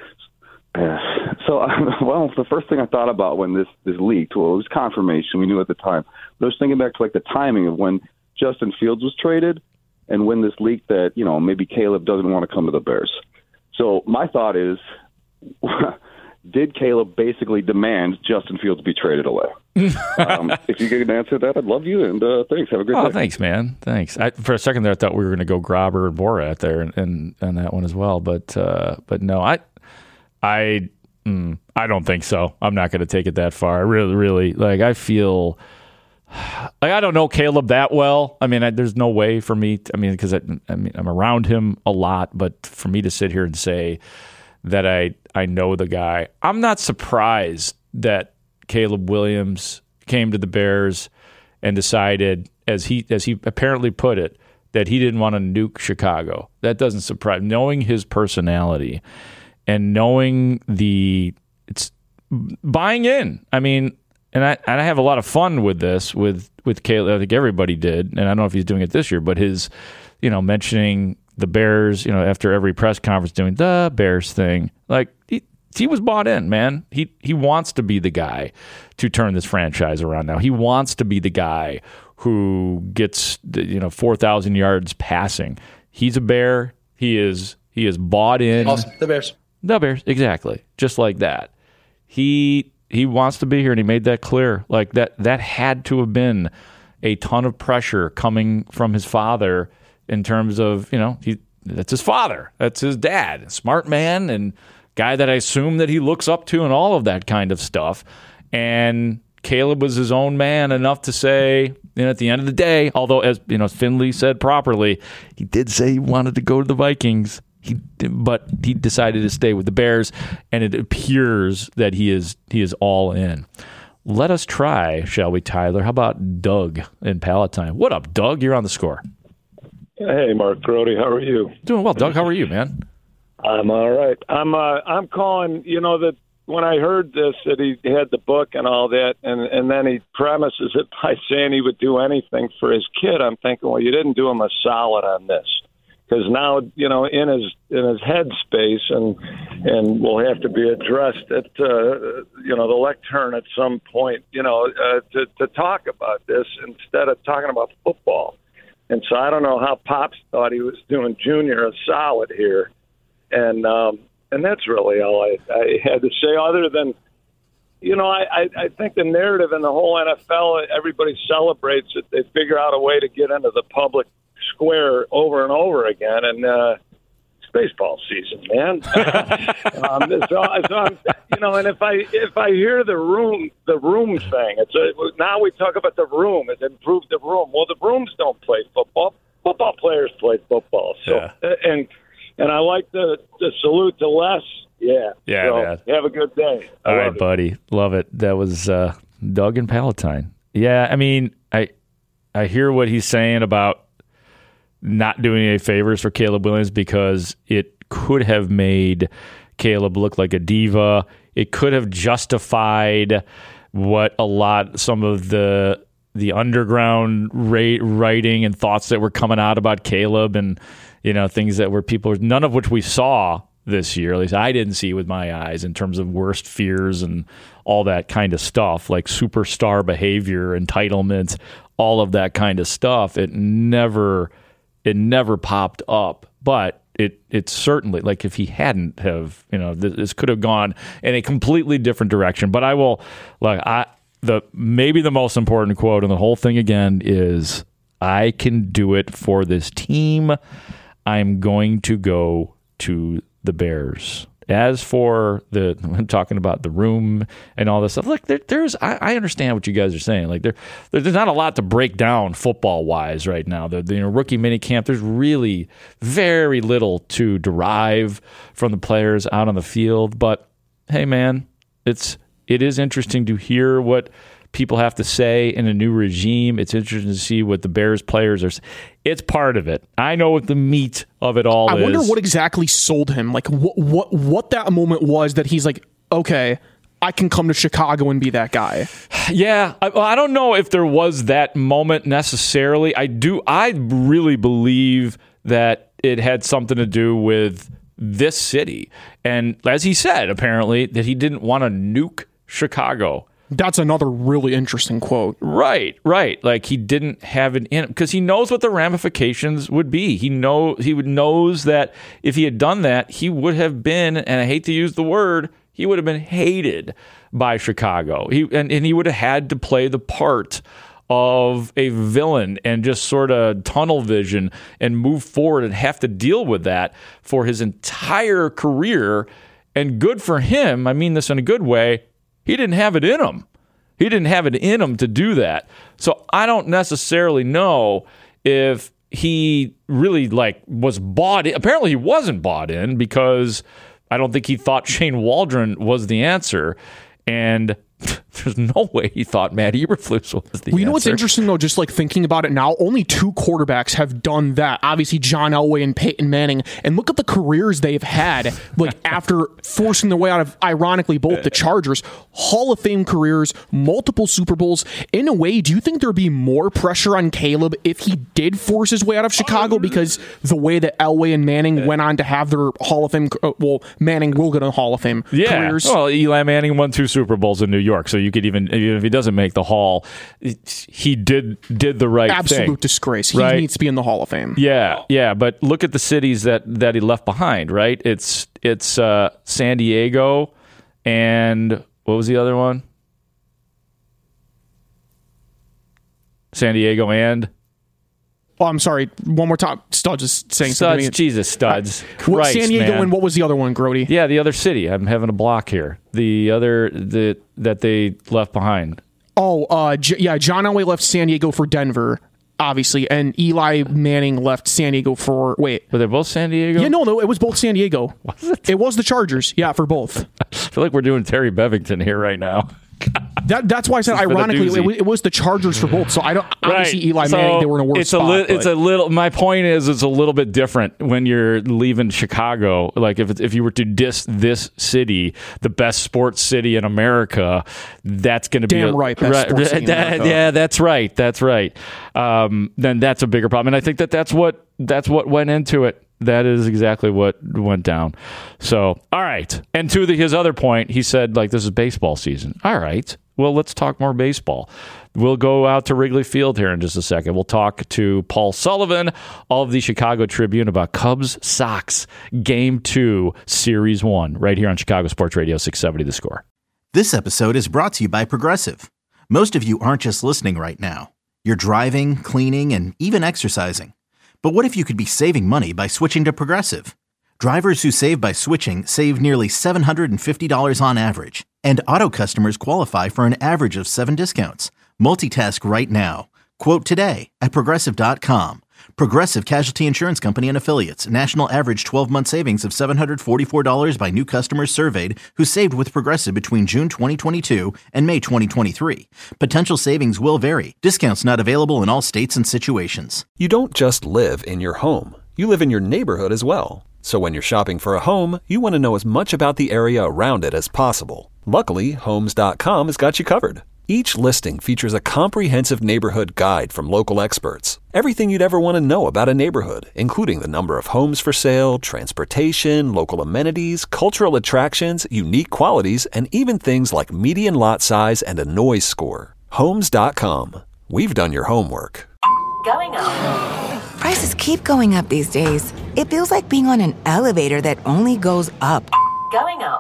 So, well, the first thing I thought about when this leaked, well, it was confirmation. We knew at the time. But I was thinking back to, like, the timing of when Justin Fields was traded and when this leaked that, maybe Caleb doesn't want to come to the Bears. So my thought is, did Caleb basically demand Justin Fields be traded away? If you can answer that, I'd love you, and thanks. Have a great day. Oh, thanks, man. Thanks. For a second there, I thought we were going to go Grobber and Borat there and that one as well, but no. I don't think so. I'm not going to take it that far. I really I feel like I don't know Caleb that well. I mean, there's no way for me. Because I'm around him a lot, but for me to sit here and say that I know the guy, I'm not surprised that Caleb Williams came to the Bears and decided, as he apparently put it, that he didn't want to nuke Chicago. That doesn't surprise me. Knowing his personality and knowing it's buying in. I mean, and I have a lot of fun with this with Caleb. I think everybody did, and I don't know if he's doing it this year, but his, mentioning the Bears, after every press conference, doing the Bears thing, like he was bought in, man. He wants to be the guy to turn this franchise around now. He wants to be the guy who gets 4,000 yards passing. He's a Bear. He is bought in. Awesome. The Bears, exactly, just like that. He wants to be here, and he made that clear. Like that had to have been a ton of pressure coming from his father in terms of that's his father, that's his dad, smart man, and guy that I assume that he looks up to, and all of that kind of stuff. And Caleb was his own man enough to say, at the end of the day, although as Finley said properly, he did say he wanted to go to the Vikings. But he decided to stay with the Bears, and it appears that he is all in. Let us try, shall we, Tyler? How about Doug in Palatine? What up, Doug? You're on the Score. Hey, Mark Grody. How are you? Doing well, Doug. How are you, man? I'm all right. I'm calling. That when I heard this, that he had the book and all that, and then he premises it by saying he would do anything for his kid. I'm thinking, well, you didn't do him a solid on this. Because now, in his head space, and will have to be addressed at the lectern at some point, to talk about this instead of talking about football. And so I don't know how Pops thought he was doing Junior a solid here, and that's really all I had to say. Other than, I think the narrative in the whole NFL, everybody celebrates it. They figure out a way to get into the public square over and over again, and it's baseball season, man. And if I hear the room thing, now we talk about the room. It improved the room. Well, the rooms don't play football. Football players play football. So and I like the salute to Les. Yeah. So, have a good day. All right, buddy. Love it. That was Doug in Palatine. Yeah, I mean, I hear what he's saying about not doing any favors for Caleb Williams, because it could have made Caleb look like a diva. It could have justified what some of the underground writing and thoughts that were coming out about Caleb, and things that were none of which we saw this year. At least I didn't see with my eyes, in terms of worst fears and all that kind of stuff, like superstar behavior, entitlements, all of that kind of stuff. It never popped up, but it certainly, like, if he hadn't have, this could have gone in a completely different direction. But I will, maybe the most important quote in the whole thing again is, I can do it for this team. I'm going to go to the Bears. As for I'm talking about the room and all this stuff, look, I understand what you guys are saying. Like, there's not a lot to break down football wise right now. The rookie minicamp, there's really very little to derive from the players out on the field. But hey, man, it is interesting to hear what people have to say in a new regime. It's interesting to see what the Bears players are. It's part of it. I know what the meat of it all is. I wonder what exactly sold him. Like what that moment was that he's like, okay, I can come to Chicago and be that guy. Yeah, I don't know if there was that moment necessarily. I really believe that it had something to do with this city. And as he said, apparently, that he didn't want to nuke Chicago. That's another really interesting quote. Right. Like, he didn't have it in him because he knows what the ramifications would be. He knows that if he had done that, he would have been, and I hate to use the word, he would have been hated by Chicago. He would have had to play the part of a villain and just sort of tunnel vision and move forward and have to deal with that for his entire career. And good for him. I mean this in a good way. He didn't have it in him. He didn't have it in him to do that. So I don't necessarily know if he really was bought in. Apparently he wasn't bought in because I don't think he thought Shane Waldron was the answer. And there's no way he thought Matt Eberflus was the answer. You know what's interesting, though, just thinking about it now, only 2 quarterbacks have done that. Obviously, John Elway and Peyton Manning. And look at the careers they've had, after forcing their way out of, ironically, both the Chargers. Hall of Fame careers, multiple Super Bowls. In a way, do you think there'd be more pressure on Caleb if he did force his way out of Chicago? Because the way that Elway and Manning went on to have their Hall of Fame, Manning will get a Hall of Fame careers. Well, Eli Manning won 2 Super Bowls in New York, so you could even if he doesn't make the Hall, he did the right thing. Absolute disgrace. He needs to be in the Hall of Fame. Yeah, but look at the cities that he left behind, right? It's San Diego and what was the other one? San Diego and... Oh, I'm sorry. One more time. Studs is saying something. Jesus, Studs. Christ, San Diego, man. and what was the other one, Grody? Yeah, the other city. I'm having a block here. The other that they left behind. Oh, John Elway left San Diego for Denver, obviously, and Eli Manning left San Diego for... Wait. Were they both San Diego? Yeah, no, it was both San Diego. Was it? It was the Chargers, for both. I feel like we're doing Terry Bevington here right now. That's why I said, ironically, it was the Chargers for both. So I don't obviously Eli Manning, they were in a worse spot. It's a little. My point is, it's a little bit different when you're leaving Chicago. Like if you were to diss this city, the best sports city in America, that's going to be best sports city in America. Yeah, that's right. Then that's a bigger problem, and I think that's what went into it. That is exactly what went down. So, all right. And to his other point, he said, this is baseball season. All right. Well, let's talk more baseball. We'll go out to Wrigley Field here in just a second. We'll talk to Paul Sullivan of the Chicago Tribune about Cubs-Sox Game 2, Series 1, right here on Chicago Sports Radio 670 The Score. This episode is brought to you by Progressive. Most of you aren't just listening right now. You're driving, cleaning, and even exercising. But what if you could be saving money by switching to Progressive? Drivers who save by switching save nearly $750 on average. And auto customers qualify for an average of 7 discounts. Multitask right now. Quote today at Progressive.com. Progressive Casualty Insurance Company and Affiliates. National average 12-month savings of $744 by new customers surveyed who saved with Progressive between June 2022 and May 2023. Potential savings will vary. Discounts not available in all states and situations. You don't just live in your home. You live in your neighborhood as well. So when you're shopping for a home, you want to know as much about the area around it as possible. Luckily, Homes.com has got you covered. Each listing features a comprehensive neighborhood guide from local experts. Everything you'd ever want to know about a neighborhood, including the number of homes for sale, transportation, local amenities, cultural attractions, unique qualities, and even things like median lot size and a noise score. Homes.com. We've done your homework. Going up. Prices keep going up these days. It feels like being on an elevator that only goes up. Going up.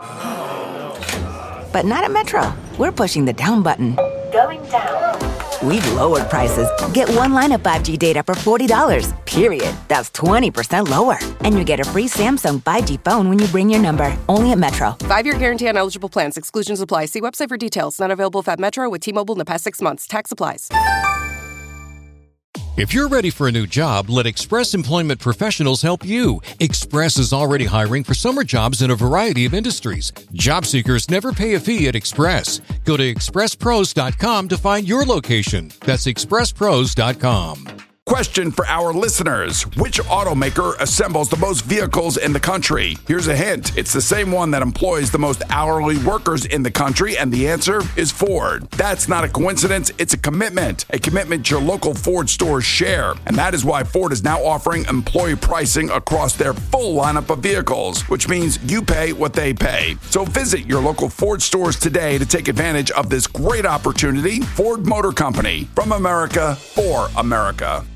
But not at Metro. We're pushing the down button. Going down. We've lowered prices. Get one line of 5G data for $40, period. That's 20% lower. And you get a free Samsung 5G phone when you bring your number. Only at Metro. 5-year guarantee on eligible plans. Exclusions apply. See website for details. Not available at Metro with T-Mobile in the past 6 months. Tax applies. If you're ready for a new job, let Express Employment Professionals help you. Express is already hiring for summer jobs in a variety of industries. Job seekers never pay a fee at Express. Go to expresspros.com to find your location. That's expresspros.com. Question for our listeners. Which automaker assembles the most vehicles in the country? Here's a hint. It's the same one that employs the most hourly workers in the country, and the answer is Ford. That's not a coincidence. It's a commitment your local Ford stores share. And that is why Ford is now offering employee pricing across their full lineup of vehicles, which means you pay what they pay. So visit your local Ford stores today to take advantage of this great opportunity. Ford Motor Company, from America for America.